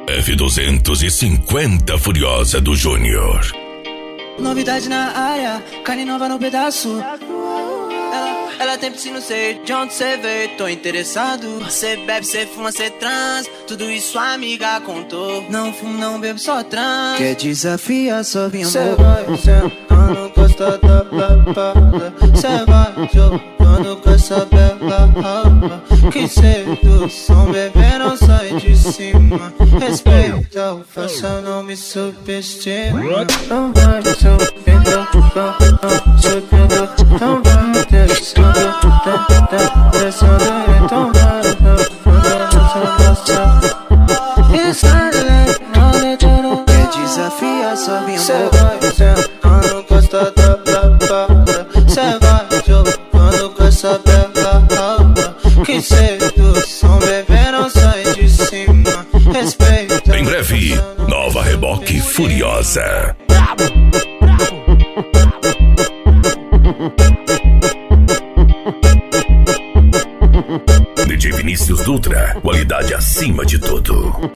F250 Furiosa do Júnior. Novidade na área, carne nova no pedaço. Ela tem piscina, não sei de onde cê veio, tô interessado. Cê bebe, cê fuma, cê trans, tudo isso a amiga contou. Não fumo, não bebo, só trans. Quer desafiar, só vem amor. Cê vai sentando, gosta da babada. Cê vai jogando com essa bela raba. Que sedução, bebê, não sai de cima. Respeita o faça, não me subestima. Não vai subindo, não subindo, não vai descendo. Então quer desafiar, só vem amor. Cê vai sentando, gosta da babada. Cê vai jogando com essa bela raba. Que sedução, bebê, não sai de cima. Respeita. Em breve, nova Reboque Furiosa. DJ Vinícius Dutra, qualidade acima de tudo.